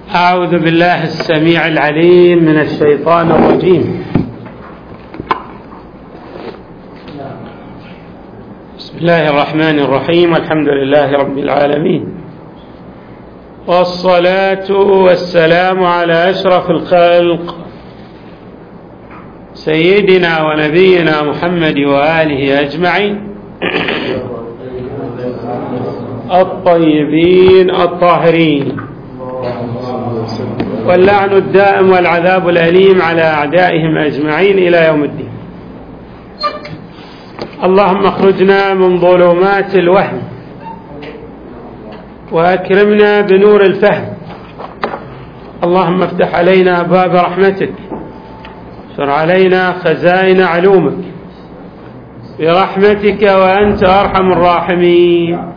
أعوذ بالله السميع العليم من الشيطان الرجيم. بسم الله الرحمن الرحيم. الحمد لله رب العالمين، والصلاة والسلام على أشرف الخلق سيدنا ونبينا محمد وآله أجمعين الطيبين الطاهرين، واللعن الدائم والعذاب الأليم على أعدائهم أجمعين إلى يوم الدين. اللهم اخرجنا من ظلمات الوهم وأكرمنا بنور الفهم. اللهم افتح علينا باب رحمتك، اشر علينا خزائن علومك برحمتك وأنت أرحم الراحمين.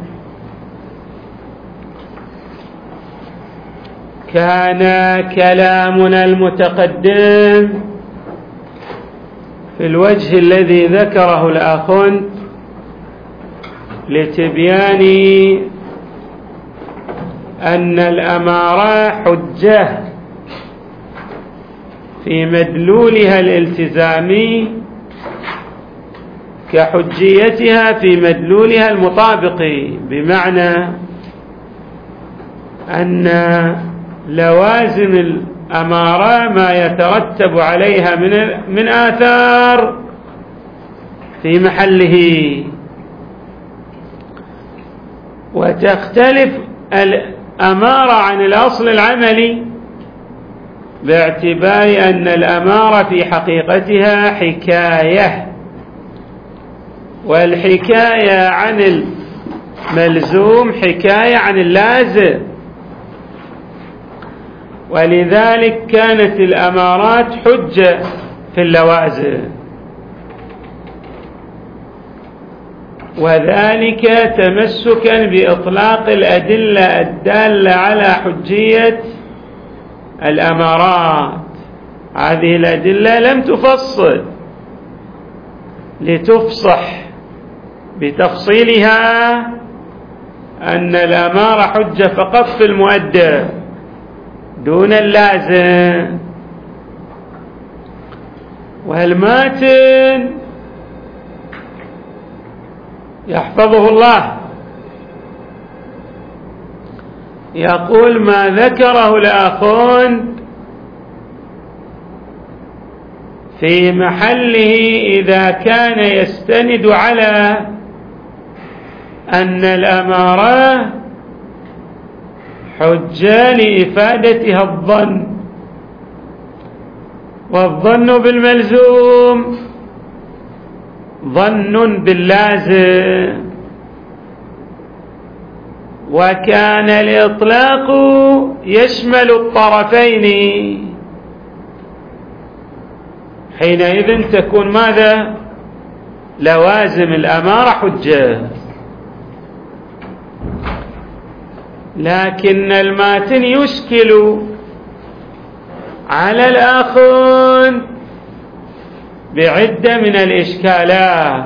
كان كلامنا المتقدم في الوجه الذي ذكره الأخ لتبيان أن الأمارة حجة في مدلولها الالتزامي كحجيتها في مدلولها المطابق، بمعنى أن لوازم الأمارة ما يترتب عليها من آثار في محله، وتختلف الأمارة عن الأصل العملي باعتبار أن الأمارة في حقيقتها حكاية، والحكاية عن الملزوم حكاية عن اللازم، ولذلك كانت الأمارات حجة في اللوازم، وذلك تمسكا بإطلاق الأدلة الدالة على حجية الأمارات. هذه الأدلة لم تفصل لتفصح بتفصيلها أن الأمارة حجة فقط في المؤدى دون اللازم. والماتن يحفظه الله يقول: ما ذكره الآخون في محله إذا كان يستند على أن الأمارة حجة لإفادتها الظن، والظن بالملزوم ظن باللازم، وكان الإطلاق يشمل الطرفين، حينئذ تكون ماذا؟ لوازم الأمارة حجة. لكن الماتن يشكل على الآخون بعدة من الإشكالات.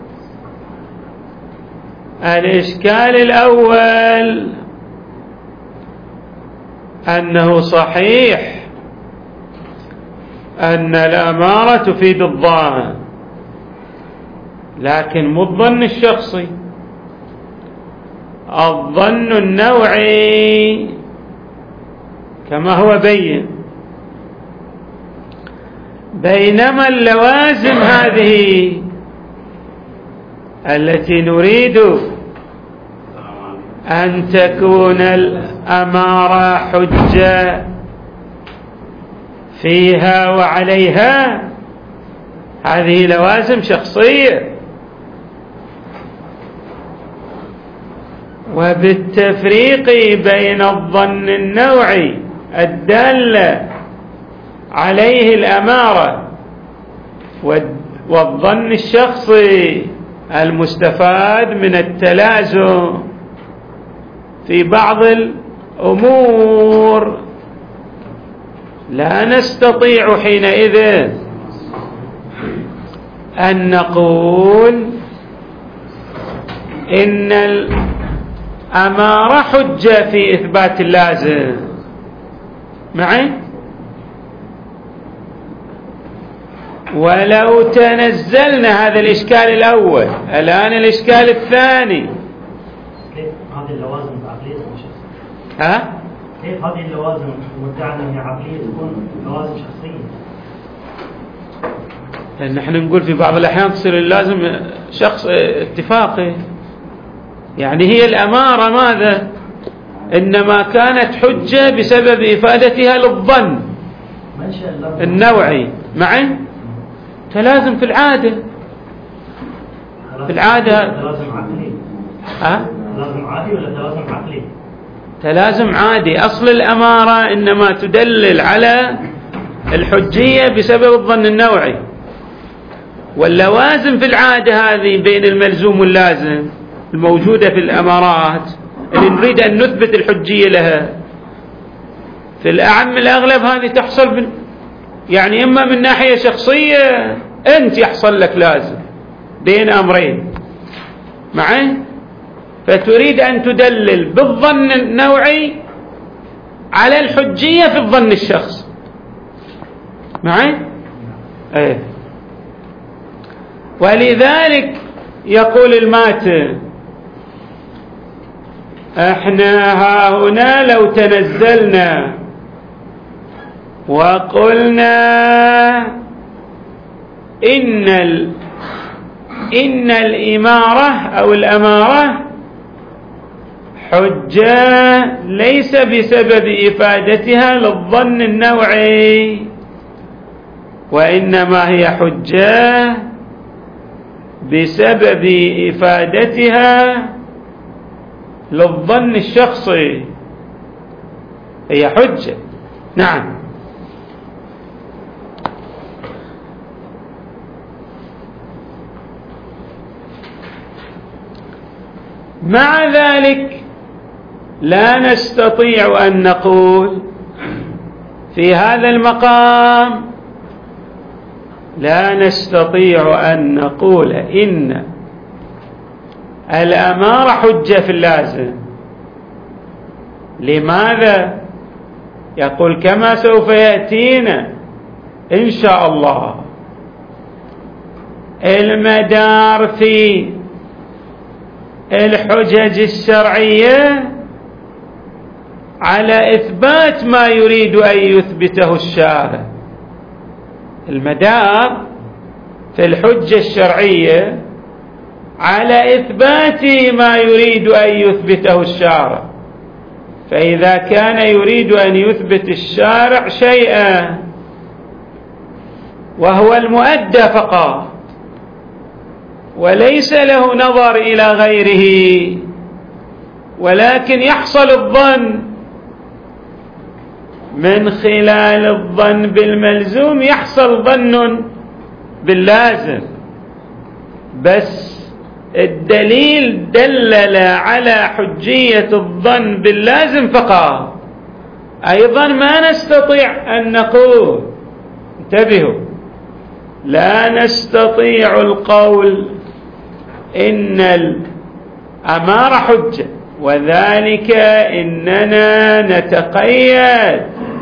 الإشكال الأول أنه صحيح أن الأمارة تفيد الظن، لكن مو الظن الشخصي، الظن النوعي كما هو بين. بينما اللوازم هذه التي نريد أن تكون الأمارة حجة فيها وعليها، هذه لوازم شخصية. وبالتفريق بين الظن النوعي الدالة عليه الأمارة والظن الشخصي المستفاد من التلازم في بعض الأمور، لا نستطيع حينئذ أن نقول إن الأمارة حجة في إثبات اللازم، معي؟ ولو تنزلنا هذا الإشكال الأول، الآن الإشكال الثاني. كيف هذه اللوازم العقلية تكون شخصية؟ ها؟ كيف هذه اللوازم المدعى أنها عقلية تكون لوازم شخصية؟ نحن نقول في بعض الأحيان تصير اللازم شخص اتفاقي، يعني هي الأمارة ماذا؟ إنما كانت حجة بسبب إفادتها للظن النوعي. معي؟ تلازم في العادة، في العادة تلازم عقلي. تلازم عادي ولا تلازم عقلي؟ تلازم عادي. أصل الأمارة إنما تدلل على الحجية بسبب الظن النوعي، واللوازم في العادة هذه بين الملزوم واللازم الموجودة في الأمارات اللي نريد أن نثبت الحجية لها، في الأعم الأغلب هذه تحصل يعني إما من ناحية شخصية أنت يحصل لك لازم بين أمرين. معي؟ فتريد أن تدلل بالظن النوعي على الحجية في الظن الشخصي. معي؟ ايه. ولذلك يقول الماتن احنا ها هنا لو تنزلنا وقلنا إن الإمارة أو الأمارة حجة ليس بسبب إفادتها للظن النوعي، وإنما هي حجة بسبب إفادتها للظن الشخصي، هي حجة. نعم. مع ذلك لا نستطيع أن نقول في هذا المقام، لا نستطيع أن نقول إن الأمارة حجة في اللازم. لماذا؟ يقول كما سوف يأتينا إن شاء الله المدار في الحجج الشرعية على إثبات ما يريد أن يثبته الشارع. المدار في الحجة الشرعية على إثبات ما يريد أن يثبته الشارع، فإذا كان يريد أن يثبت الشارع شيئا وهو المؤدى فقط وليس له نظر إلى غيره، ولكن يحصل الظن من خلال الظن بالملزوم، يحصل ظن باللازم، بس الدليل دلل على حجية الظن باللازم فقط. أيضا ما نستطيع أن نقول، انتبهوا، لا نستطيع القول إن الأمارة حجة، وذلك إننا نتقيد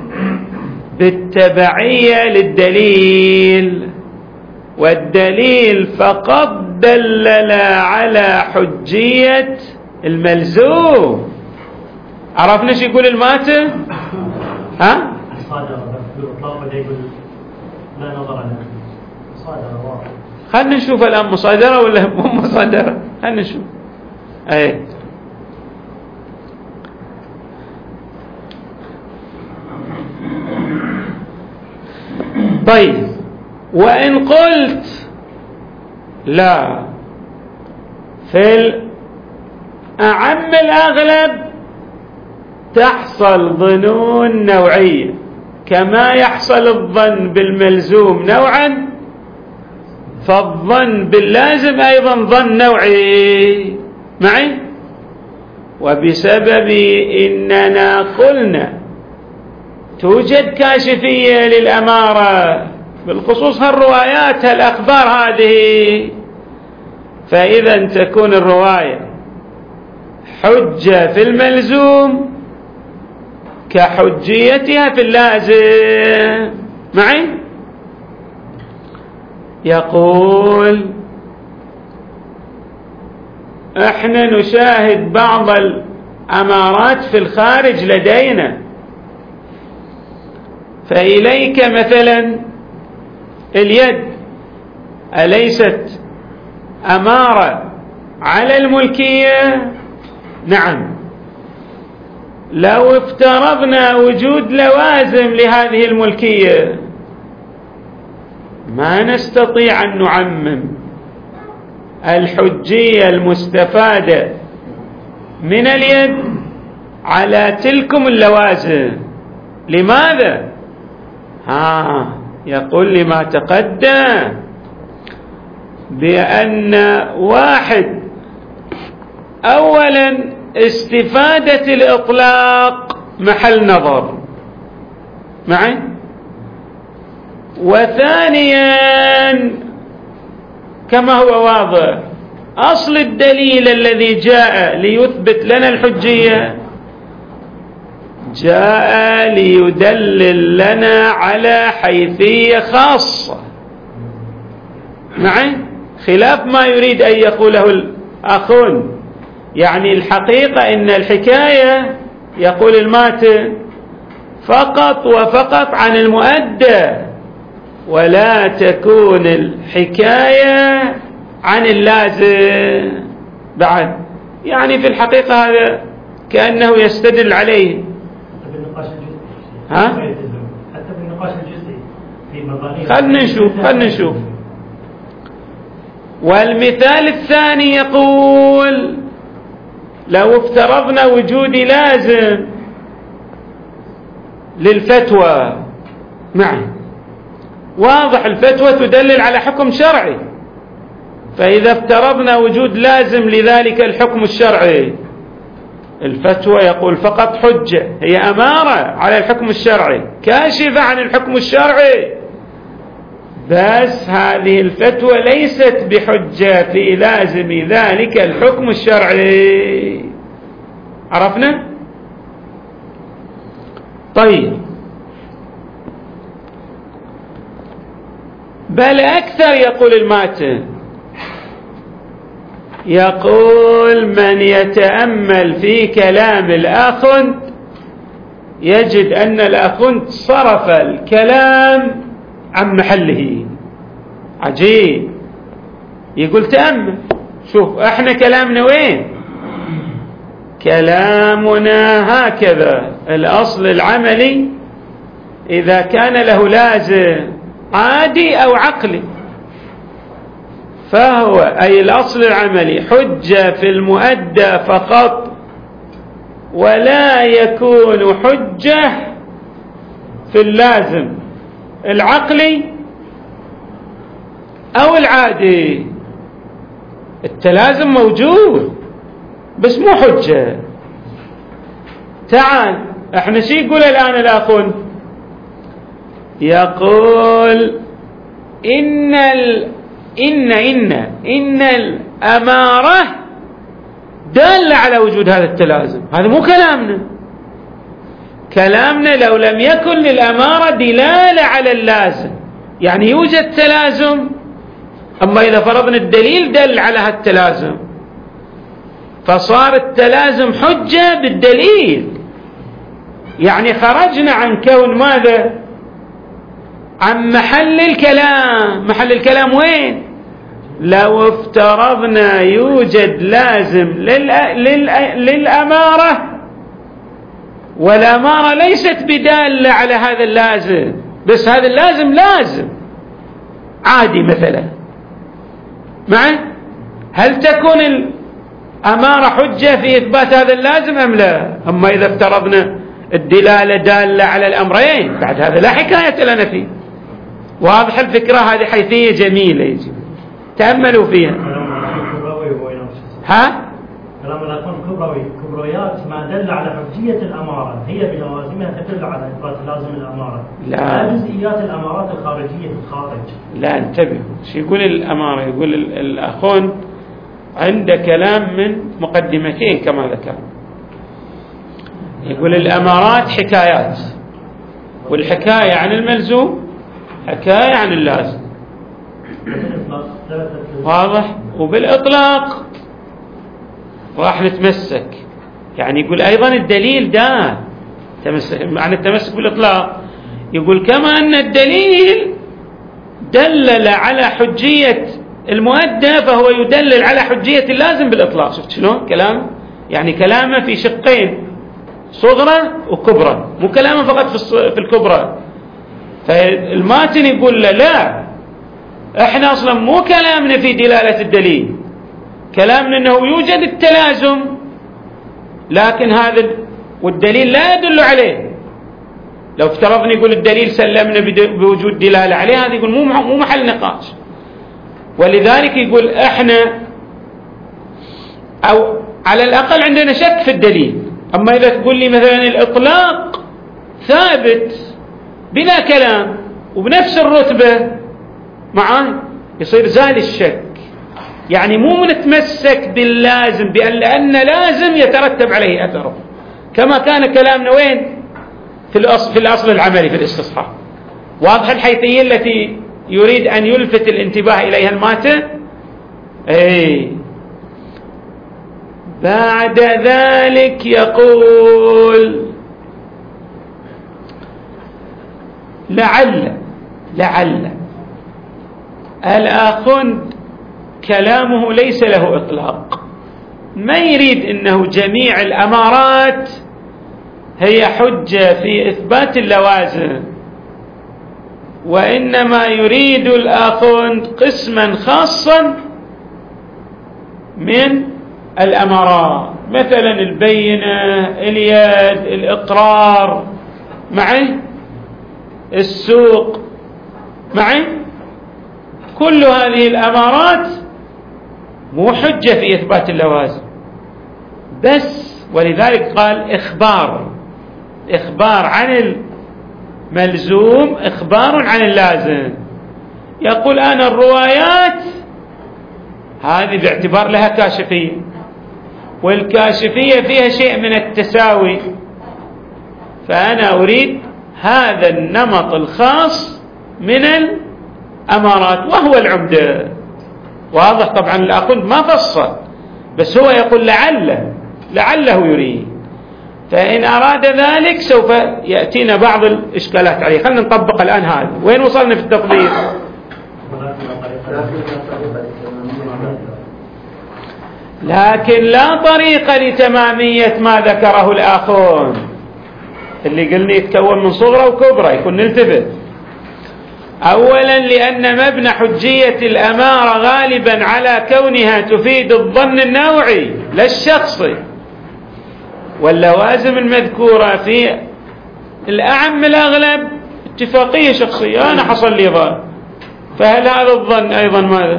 بالتبعية للدليل، والدليل فقط دلل على حجية الملزوم. عرفنا شو يقول الماتن؟ ها؟ لا نظر له. مصادرة واضحة. خلنا نشوف الآن مصادرة ولا مو مصادرة. خلنا نشوف. أي. طيب، وإن قلت لا، في أعم الأغلب تحصل ظنون نوعية كما يحصل الظن بالملزوم نوعا، فالظن باللازم أيضا ظن نوعي. معي؟ وبسبب إننا قلنا توجد كاشفية للأمارة بالخصوص هالروايات هالأخبار هذه، فإذا تكون الرواية حجة في الملزوم كحجيتها في اللازم. معي؟ يقول احنا نشاهد بعض الأمارات في الخارج لدينا، فإليك مثلا اليد أليست أمارة على الملكية؟ نعم. لو افترضنا وجود لوازم لهذه الملكية ما نستطيع أن نعمم الحجية المستفادة من اليد على تلكم اللوازم. لماذا؟ يقول لما تقدم بأن واحد، أولا استفادة الإطلاق محل نظر، معي؟ وثانيا كما هو واضح أصل الدليل الذي جاء ليثبت لنا الحجية جاء ليدلل لنا على حيثية خاصة، معي؟ خلاف ما يريد أن يقوله الأخون. يعني الحقيقة إن الحكاية يقول الماتن فقط وفقط عن المؤدى، ولا تكون الحكاية عن اللازم بعد. يعني في الحقيقة هذا كأنه يستدل عليه. حتى بالنقاش الجزئي. ها؟ حتى بالنقاش الجزئي في مظاهر. خلنا نشوف. والمثال الثاني يقول لو افترضنا وجود لازم للفتوى، معي واضح الفتوى تدلل على حكم شرعي، فإذا افترضنا وجود لازم لذلك الحكم الشرعي الفتوى يقول فقط حجة، هي أمارة على الحكم الشرعي كاشفة عن الحكم الشرعي، بس هذه الفتوى ليست بحجة في لازم ذلك الحكم الشرعي. عرفنا؟ طيب، بل أكثر يقول الماتن، يقول من يتأمل في كلام الآخوند يجد أن الآخوند صرف الكلام عن محله. عجيب. يقول تأمل، شوف احنا كلامنا وين؟ كلامنا هكذا، الأصل العملي إذا كان له لازم عادي أو عقلي فهو أي الأصل العملي حجة في المؤدى فقط، ولا يكون حجة في اللازم العقلي أو العادي. التلازم موجود بس مو حجة. تعال احنا شي يقول الآن الآخون؟ يقول إن الأمارة دالة على وجود هذا التلازم. هذا مو كلامنا. كلامنا لو لم يكن للأمارة دلالة على اللازم يعني يوجد تلازم، أما إذا فرضنا الدليل دل على هالتلازم فصار التلازم حجة بالدليل. يعني خرجنا عن كون ماذا؟ عن محل الكلام. محل الكلام وين؟ لو افترضنا يوجد لازم للأمارة والأمارة ليست بدالة على هذا اللازم، بس هذا اللازم لازم عادي مثلا، معي؟ هل تكون الأمارة حجة في إثبات هذا اللازم أم لا؟ أما إذا افترضنا الدلالة دالة على الأمرين بعد هذا لا حكاية لنا فيه. واضح الفكرة؟ هذه حيثية جميلة يجب تأملوا فيها. ها؟ كلام الأخوان كبرويات ما دل على حجية الأمارة هي بلوازمها تدل على إثبات لازم الأمارة، لا جزئيات الأمارات الخارجية في الخارج. لا انتبهوا شو يقول الأمارة. يقول الأخوان عنده كلام من مقدمتين كما ذكر. يقول الأمارات حكايات، والحكاية عن الملزوم حكاية عن اللازم. واضح؟ وبالإطلاق راح نتمسك، يعني يقول أيضا الدليل ده عن التمسك بالإطلاق، يقول كما أن الدليل دلل على حجية المؤدى فهو يدلل على حجية اللازم بالإطلاق. شفت شلون كلام؟ يعني كلامه في شقين، صغرى وكبرى، مو كلامه فقط في الكبرى. فالماتن يقول له لا، احنا اصلا مو كلامنا في دلالة الدليل، كلامنا انه يوجد التلازم، لكن هذا والدليل لا يدل عليه. لو افترضنا يقول الدليل سلمنا بوجود دلالة عليه، هذا يقول مو محل نقاش. ولذلك يقول احنا او على الاقل عندنا شك في الدليل. اما اذا تقول لي مثلا الاطلاق ثابت بلا كلام وبنفس الرتبة معاه، يصير زال الشك. يعني مو نتمسك باللازم لأن لازم يترتب عليه أثره، كما كان كلامنا وين في الأصل العملي في الاستصحاب. واضح الحيثية التي يريد أن يلفت الانتباه إليها الماتن. بعد ذلك يقول لعل الآخوند كلامه ليس له إطلاق، ما يريد أنه جميع الأمارات هي حجة في إثبات اللوازم، وإنما يريد الآخوند قسما خاصا من الأمارات، مثلا البينة، اليد، الإقرار معي، السوق معي، كل هذه الأمارات مو حجة في إثبات اللوازم بس. ولذلك قال إخبار عن الملزوم إخبار عن اللازم. يقول أنا الروايات هذه باعتبار لها كاشفية، والكاشفية فيها شيء من التساوي، فأنا أريد هذا النمط الخاص من الأمارات وهو العمدة. واضح؟ طبعا الأخوند ما فصل، بس هو يقول لعله يريد، فإن أراد ذلك سوف يأتينا بعض الإشكالات عليه. خلينا نطبق الآن هذا. وين وصلنا في التطبيق؟ لكن لا طريقة لتمامية ما ذكره الآخون اللي قلنا يتكون من صغرى وكبرى، يكون نلتفت. أولا لأن مبنى حجية الأمارة غالبا على كونها تفيد الظن النوعي لا الشخصي، واللوازم المذكورة في الأعم الأغلب اتفاقية شخصية، أنا حصل لي ظن، فهل هذا الظن أيضا ماذا؟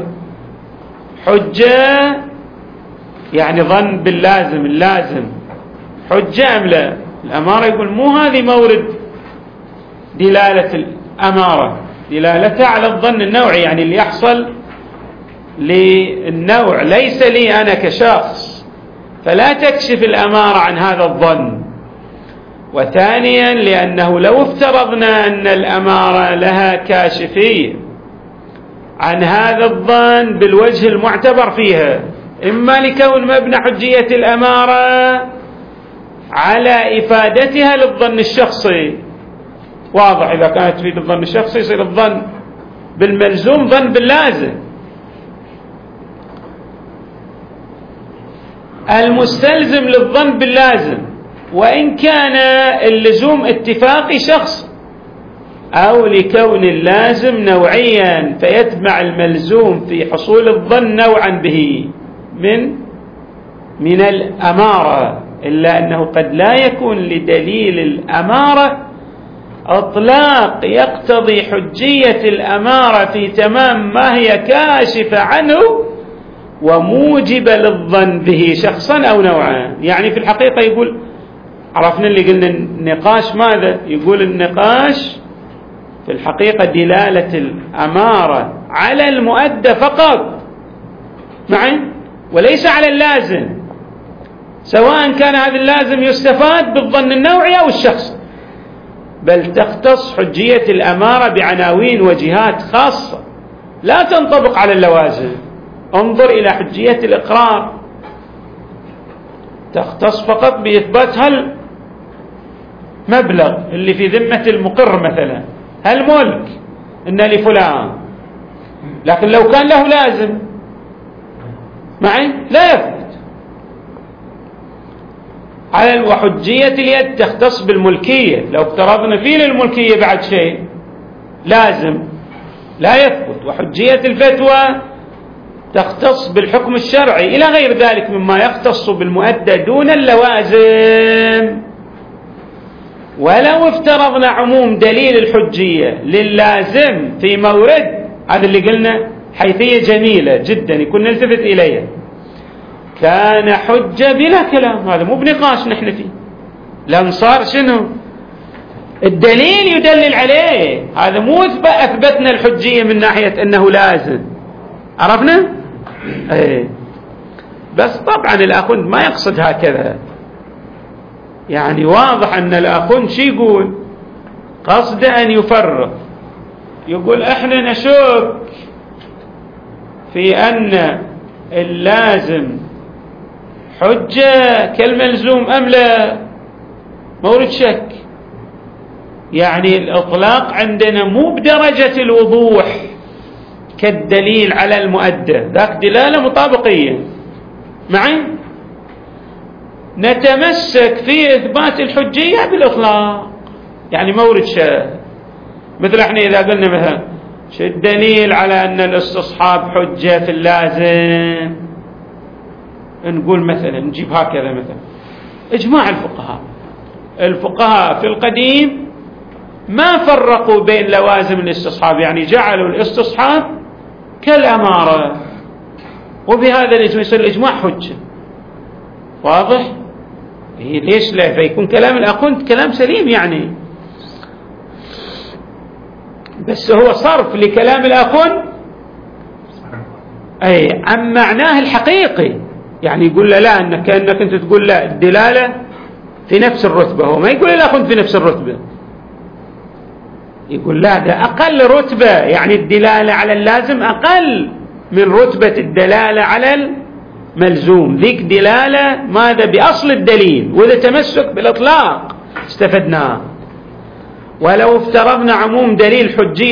حجة، يعني ظن باللازم، اللازم حجة أم لا؟ الأمارة يقول مو هذه مورد دلالة الأمارة، دلالتها على الظن النوعي، يعني اللي يحصل للنوع ليس لي أنا كشخص، فلا تكشف الأمارة عن هذا الظن. وثانيا لأنه لو افترضنا أن الأمارة لها كاشفية عن هذا الظن بالوجه المعتبر فيها، إما لكون مبنى حجية الأمارة على إفادتها للظن الشخصي، واضح، إذا كانت تفيد الظن الشخصي يصير الظن بالملزوم ظن باللازم. المستلزم للظن باللازم وإن كان اللزوم اتفاقي شخص، أو لكون اللازم نوعيا فيتبع الملزوم في حصول الظن نوعا به من الأمارة، إلا أنه قد لا يكون لدليل الأمارة إطلاق يقتضي حجية الأمارة في تمام ما هي كاشفة عنه وموجبة للظن به شخصا أو نوعا. يعني في الحقيقة يقول، عرفنا اللي قلنا النقاش ماذا؟ يقول النقاش في الحقيقة دلالة الأمارة على المؤدى فقط معي، وليس على اللازم. سواء كان هذا اللازم يستفاد بالظن النوعي أو الشخصي، بل تختص حجية الأمارة بعناوين وجهات خاصة لا تنطبق على اللوازم. انظر إلى حجية الإقرار، تختص فقط بإثبات هل مبلغ اللي في ذمة المقر مثلا، هل ملك إن لفلان، لكن لو كان له لازم معي لا يثبت. وحجية اليد تختص بالملكية، لو افترضنا فيه للملكية بعد شيء لازم لا يثبت. وحجية الفتوى تختص بالحكم الشرعي إلى غير ذلك مما يختص بالمؤدى دون اللوازم. ولو افترضنا عموم دليل الحجية للازم في مورد، هذا اللي قلنا حيثية جميلة جدا يكون نلتفت إليها، كان حجة بلا كلام. هذا مو بنقاش نحن فيه، لأن صار شنو الدليل يدلل عليه. هذا مو أثبتنا الحجية من ناحية أنه لازم، عرفنا؟ ايه. بس طبعا الأخوند ما يقصد هكذا، يعني واضح أن الأخوند شي يقول، قصد أن يفرق، يقول احنا نشك في أن اللازم حجة كالملزوم أم لا، مورد شك. يعني الإطلاق عندنا مو بدرجة الوضوح كالدليل على المؤدى، ذاك دلالة مطابقية معي. نتمسك في إثبات الحجية بالإطلاق، يعني مورد شك. مثل احنا إذا قلنا مثلا شو الدليل على أن الاستصحاب حجة في اللازم، نقول مثلا نجيب هكذا مثلا إجماع الفقهاء في القديم ما فرقوا بين لوازم الاستصحاب، يعني جعلوا الاستصحاب كالأمارة، وبهذا الإجماع يصير الإجماع حجة. واضح؟ ليش لا؟ فيكون كلام الأخوند كلام سليم يعني، بس هو صرف لكلام الأخوند أي عن معناه الحقيقي. يعني يقول له لا، أنك كأنك أنت تقول لا الدلالة في نفس الرتبة، هو ما يقول الأخوند في نفس الرتبة، يقول لا ده أقل رتبة، يعني الدلالة على اللازم أقل من رتبة الدلالة على الملزوم، ذيك دلالة ماذا بأصل الدليل، وإذا تمسك بالإطلاق استفدناه. ولو افترضنا عموم دليل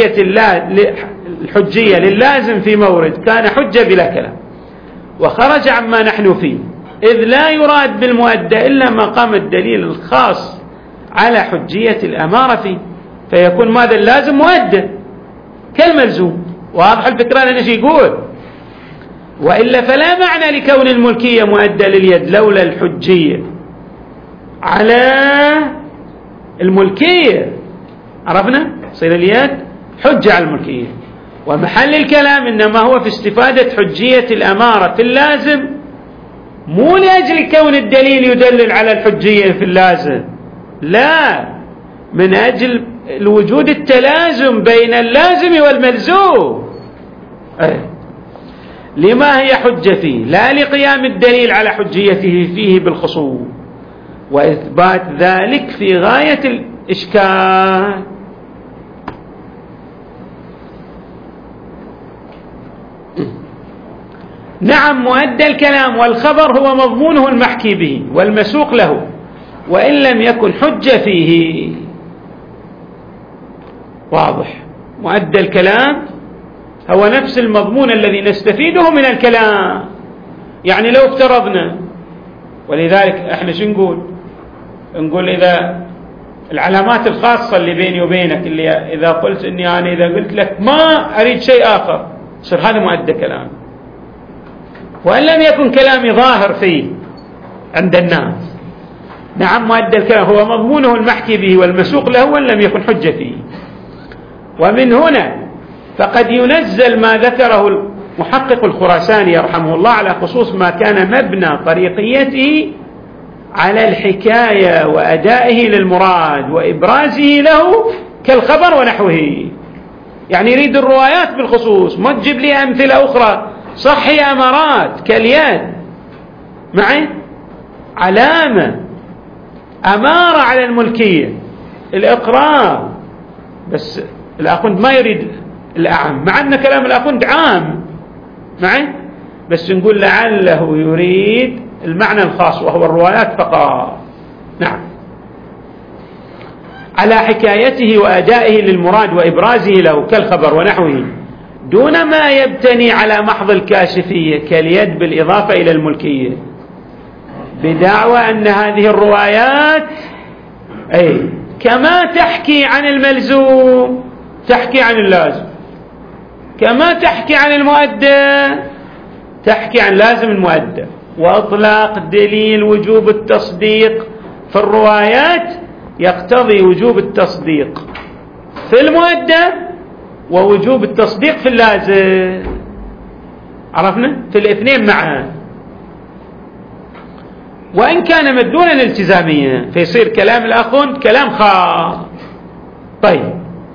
الحجية للازم في مورد كان حجة بلا كلام، وخرج عما نحن فيه، إذ لا يراد بالمؤدى إلا مقام الدليل الخاص على حجية الأمارة فيه، فيكون ماذا اللازم مؤدى كالملزوم. واضح الفكرة لنا شي يقول؟ وإلا فلا معنى لكون الملكية مؤدى لليد لولا الحجية على الملكية، عرفنا؟ صير اليد حجة على الملكية. ومحل الكلام إنما هو في استفادة حجية الأمارة في اللازم، مو لأجل كون الدليل يدلل على الحجية في اللازم، لا، من أجل الوجود التلازم بين اللازم والملزوم. لما هي حجة فيه، لا لقيام الدليل على حجيته فيه بالخصوص، وإثبات ذلك في غاية الإشكال. نعم، مؤدى الكلام والخبر هو مضمونه المحكي به والمسوق له، وإن لم يكن حجة فيه. واضح؟ مؤدى الكلام هو نفس المضمون الذي نستفيده من الكلام. يعني لو افترضنا، ولذلك احنا شو نقول إذا العلامات الخاصة اللي بيني وبينك، اللي إذا قلت إني أنا إذا قلت لك ما أريد شيء آخر، يصير هذا مؤدى كلام، وإن لم يكن كلامي ظاهر فيه عند الناس. نعم، مؤدى الكلام هو مضمونه المحكي به والمسوق له، وإن لم يكن حجة فيه. ومن هنا فقد ينزل ما ذكره المحقق الخراساني يرحمه الله على خصوص ما كان مبنى طريقيته على الحكاية وأدائه للمراد وإبرازه له كالخبر ونحوه. يعني يريد الروايات بالخصوص، ما تجيب لي أمثلة أخرى. صحي أمارات كاليد معي، علامة أمارة على الملكية، الإقرار. بس الآخوند ما يريد الأعم، مع أن كلام الآخوند عام معي، بس نقول لعله يريد المعنى الخاص وهو الروايات فقط. نعم، على حكايته وأدائه للمراد وإبرازه له كالخبر ونحوه، دون ما يبتني على محض الكاشفية كاليد بالإضافة إلى الملكية، بدعوى أن هذه الروايات كما تحكي عن الملزوم تحكي عن اللازم، كما تحكي عن المؤدى تحكي عن لازم المؤدى. وإطلاق دليل وجوب التصديق في الروايات يقتضي وجوب التصديق في المؤدى ووجوب التصديق في اللازم. عرفنا في الاثنين معا، وإن كان مدونا الالتزامية فيصير كلام الأخوند كلام خاص. طيب،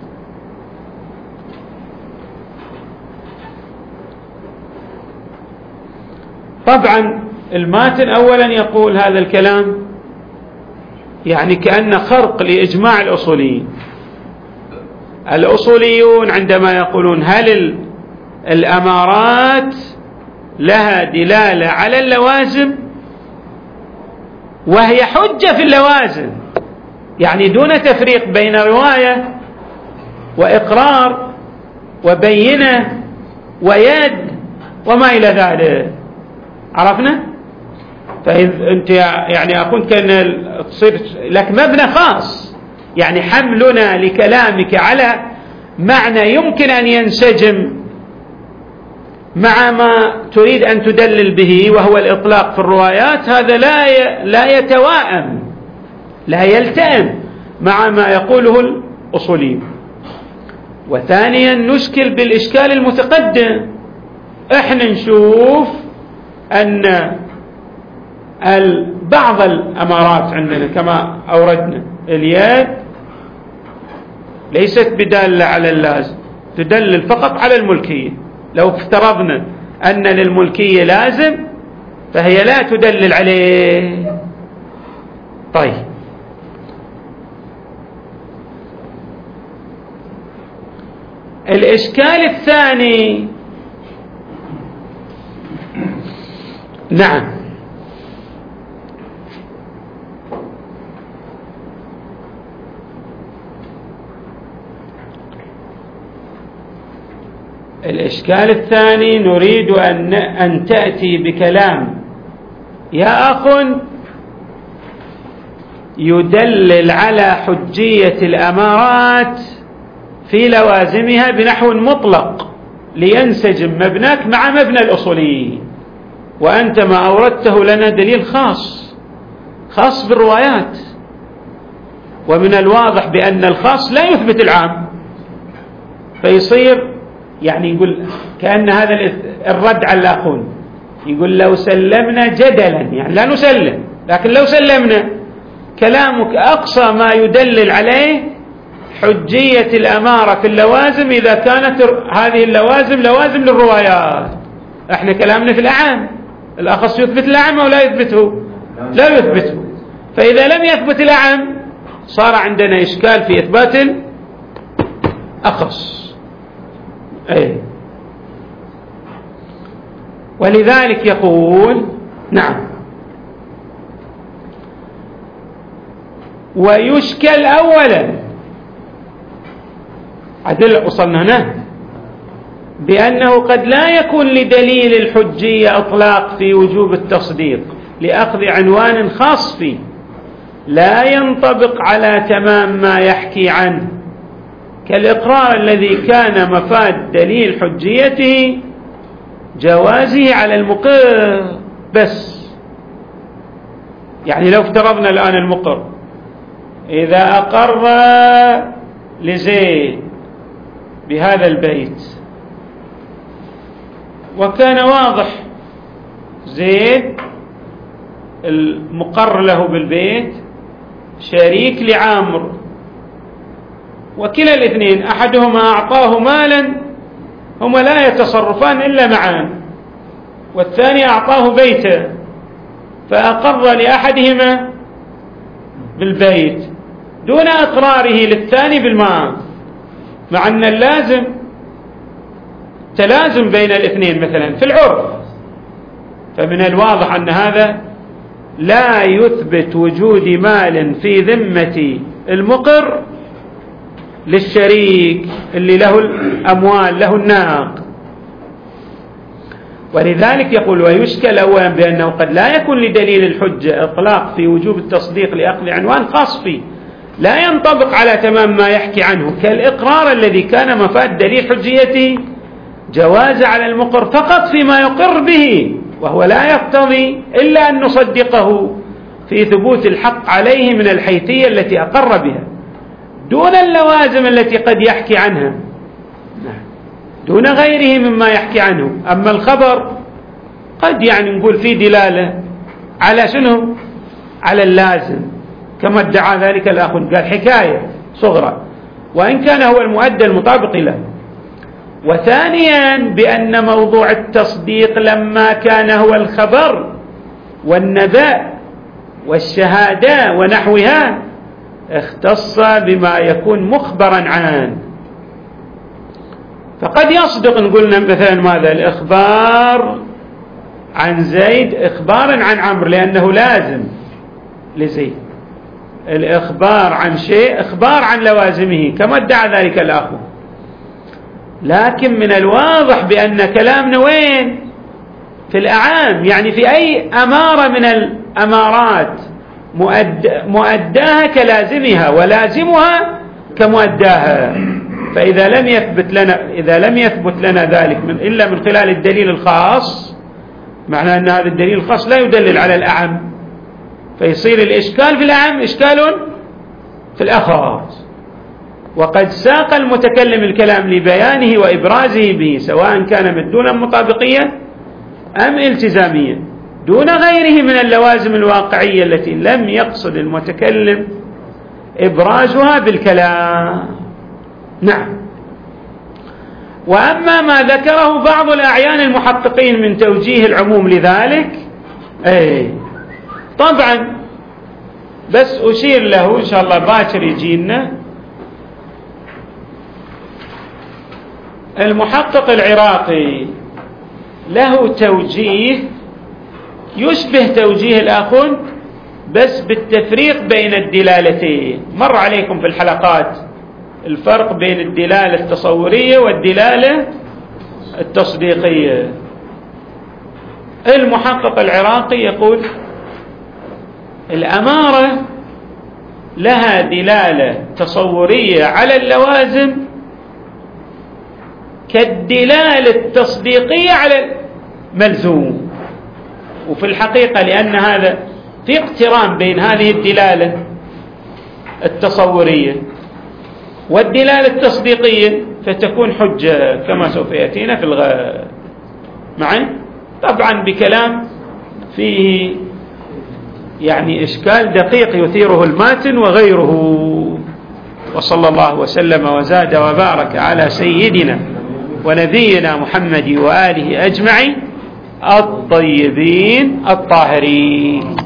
طبعا الماتن أولا يقول هذا الكلام يعني كأنه خرق لإجماع الأصوليين. الأصوليون عندما يقولون هل الأمارات لها دلالة على اللوازم وهي حجة في اللوازم، يعني دون تفريق بين رواية وإقرار وبينة ويد وما إلى ذلك. عرفنا؟ فأنت يعني أكون كأن تصير لك مبنى خاص، يعني حملنا لكلامك على معنى يمكن أن ينسجم مع ما تريد أن تدلل به وهو الإطلاق في الروايات، هذا لا يتوائم، لا يلتئم مع ما يقوله الأصوليون. وثانيا نشكل بالإشكال المتقدم، احنا نشوف أن بعض الأمارات عندنا كما أوردنا اليد ليست بدالة على اللازم، تدلل فقط على الملكية. لو افترضنا أن للملكية لازم فهي لا تدلل عليه. طيب، الإشكال الثاني، نعم، الإشكال الثاني نريد أن تأتي بكلام يا أخ يدلل على حجية الأمارات في لوازمها بنحو مطلق لينسجم مبناك مع مبنى الأصوليين، وأنت ما أوردته لنا دليل خاص بالروايات، ومن الواضح بأن الخاص لا يثبت العام، فيصير يعني يقول كأن هذا الرد على الآخون، يقول لو سلمنا جدلا، يعني لا نسلم، لكن لو سلمنا كلامك أقصى ما يدلل عليه حجية الأمارة في اللوازم إذا كانت هذه اللوازم لوازم للروايات. احنا كلامنا في الأعام، الأخص يثبت الأعم أو لا يثبته؟ لا يثبته. فإذا لم يثبت الأعم صار عندنا إشكال في إثبات الأخص. ولذلك يقول نعم، ويشكل أولا عدل وصلنا هنا بأنه قد لا يكون لدليل الحجية إطلاق في وجوب التصديق لأخذ عنوان خاص فيه لا ينطبق على تمام ما يحكي عنه، كالإقرار الذي كان مفاد دليل حجيته جوازه على المقر بس. يعني لو افترضنا الآن المقر إذا أقر لزيد بهذا البيت وكان واضح زيد المقر له بالبيت شريك لعامر، وكلا الاثنين أحدهما أعطاه مالا، هما لا يتصرفان إلا معا، والثاني أعطاه بيتا، فأقر لأحدهما بالبيت دون إقراره للثاني بالماء، مع أن اللازم تلازم بين الاثنين مثلا في العرف. فمن الواضح أن هذا لا يثبت وجود مال في ذمة المقر للشريك اللي له الأموال، له الناق. ولذلك يقول: ويشكل أولا بأنه قد لا يكون لدليل الحجة إطلاق في وجوب التصديق لأخذ عنوان خاص فيه لا ينطبق على تمام ما يحكي عنه، كالإقرار الذي كان مفاد دليل حجيته جواز على المقر فقط فيما يقر به، وهو لا يقتضي إلا أن نصدقه في ثبوت الحق عليه من الحيثية التي أقر بها، دون اللوازم التي قد يحكي عنها، دون غيره مما يحكي عنه. أما الخبر قد نقول فيه دلالة على شنو؟ على اللازم، كما ادعى ذلك الأخ، قال حكاية صغرى وإن كان هو المؤدى المطابق له. وثانيا بأن موضوع التصديق لما كان هو الخبر والنبأ والشهادة ونحوها اختص بما يكون مخبرا عنه، فقد يصدق نقولنا مثلا ماذا؟ الإخبار عن زيد إخبارا عن عمرو لأنه لازم لزيد، الإخبار عن شيء إخبار عن لوازمه كما ادعى ذلك الأخ. لكن من الواضح بأن كلامنا وين؟ في الأعام، يعني في أي أمارة من الأمارات مؤداها كلازمها ولازمها كمؤداها. فإذا لم يثبت لنا ذلك إلا من خلال الدليل الخاص، معناه أن هذا الدليل الخاص لا يدلل على الأعم، فيصير الإشكال في الأعم إشكال في الأخص. وقد ساق المتكلم الكلام لبيانه وإبرازه به، سواء كان مدلولا مطابقية أم التزامية، دون غيره من اللوازم الواقعية التي لم يقصد المتكلم إبرازها بالكلام. نعم. وأما ما ذكره بعض الأعيان المحققين من توجيه العموم لذلك، طبعا بس أشير له إن شاء الله باكر يجينا. المحقق العراقي له توجيه يشبه توجيه الأخ، بس بالتفريق بين الدلالتين. مر عليكم في الحلقات الفرق بين الدلالة التصورية والدلالة التصديقية. المحقق العراقي يقول: الأمارة لها دلالة تصورية على اللوازم كالدلالة التصديقية على الملزوم. وفي الحقيقة لأن هذا في اقتران بين هذه الدلالة التصورية والدلالة التصديقية، فتكون حجة كما سوف يأتينا في الغد معي، طبعا بكلام فيه إشكال دقيق يثيره الماتن وغيره. وصلى الله وسلم وزاد وبارك على سيدنا ونبينا محمد وآله أجمعين الطيبين الطاهرين.